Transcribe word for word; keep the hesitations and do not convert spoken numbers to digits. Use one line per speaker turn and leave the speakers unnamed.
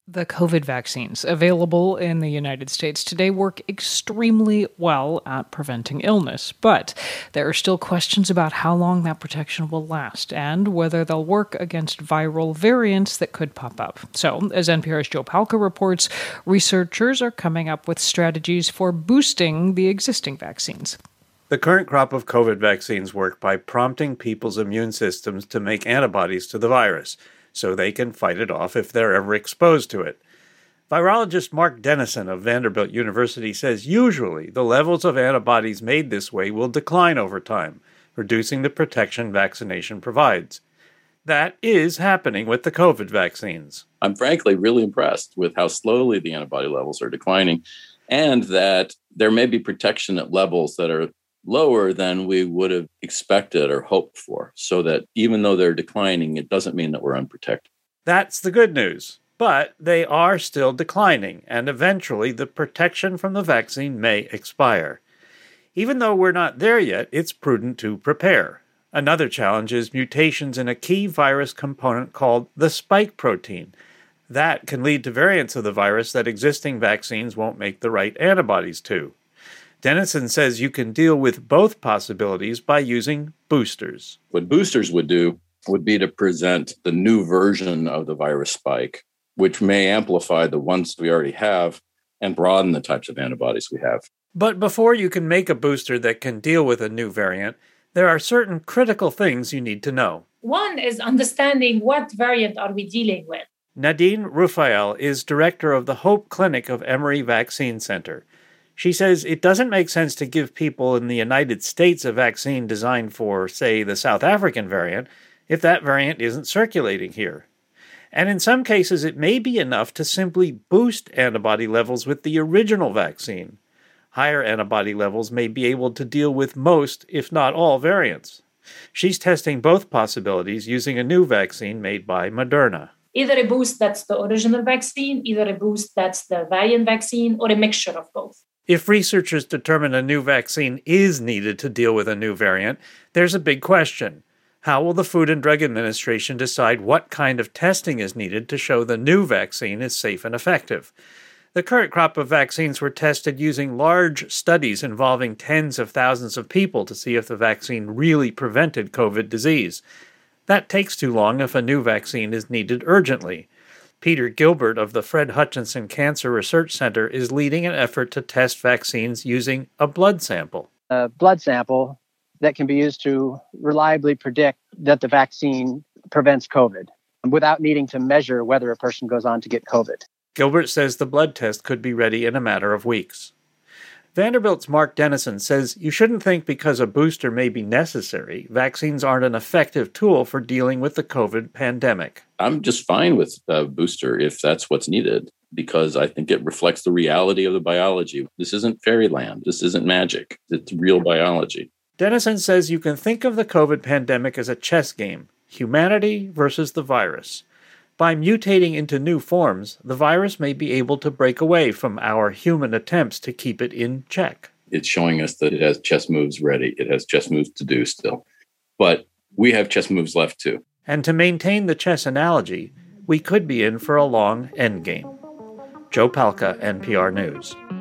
The COVID vaccines available in the United States today work extremely well at preventing illness, but there are still questions about how long that protection will last and whether they'll work against viral variants that could pop up. So, as N P R's Joe Palca reports, researchers are coming up with strategies for boosting the existing vaccines.
The current crop of COVID vaccines work by prompting people's immune systems to make antibodies to the virus, so they can fight it off if they're ever exposed to it. Virologist Mark Dennison of Vanderbilt University says usually the levels of antibodies made this way will decline over time, reducing the protection vaccination provides. That is happening with the COVID vaccines.
I'm frankly really impressed with how slowly the antibody levels are declining, and that there may be protection at levels that are lower than we would have expected or hoped for, so that even though they're declining, it doesn't mean that we're unprotected.
That's the good news. But they are still declining, and eventually the protection from the vaccine may expire. Even though we're not there yet, it's prudent to prepare. Another challenge is mutations in a key virus component called the spike protein. That can lead to variants of the virus that existing vaccines won't make the right antibodies to. Dennison says you can deal with both possibilities by using boosters.
What boosters would do would be to present the new version of the virus spike, which may amplify the ones we already have and broaden the types of antibodies we have.
But before you can make a booster that can deal with a new variant, there are certain critical things you need to know.
One is understanding what variant are we dealing with.
Nadine Rufael is director of the Hope Clinic of Emory Vaccine Center. She says it doesn't make sense to give people in the United States a vaccine designed for, say, the South African variant, if that variant isn't circulating here. And in some cases, it may be enough to simply boost antibody levels with the original vaccine. Higher antibody levels may be able to deal with most, if not all, variants. She's testing both possibilities using a new vaccine made by Moderna.
Either a boost that's the original vaccine, either a boost that's the variant vaccine, or a mixture of both.
If researchers determine a new vaccine is needed to deal with a new variant, there's a big question. How will the Food and Drug Administration decide what kind of testing is needed to show the new vaccine is safe and effective? The current crop of vaccines were tested using large studies involving tens of thousands of people to see if the vaccine really prevented COVID disease. That takes too long if a new vaccine is needed urgently. Peter Gilbert of the Fred Hutchinson Cancer Research Center is leading an effort to test vaccines using a blood sample.
A blood sample that can be used to reliably predict that the vaccine prevents COVID without needing to measure whether a person goes on to get COVID.
Gilbert says the blood test could be ready in a matter of weeks. Vanderbilt's Mark Dennison says you shouldn't think because a booster may be necessary, vaccines aren't an effective tool for dealing with the COVID pandemic.
I'm just fine with a booster if that's what's needed, because I think it reflects the reality of the biology. This isn't fairyland. This isn't magic. It's real biology.
Dennison says you can think of the COVID pandemic as a chess game, humanity versus the virus. By mutating into new forms, the virus may be able to break away from our human attempts to keep it in check.
It's showing us that it has chess moves ready. It has chess moves to do still. But we have chess moves left too.
And to maintain the chess analogy, we could be in for a long endgame. Joe Palca, N P R News.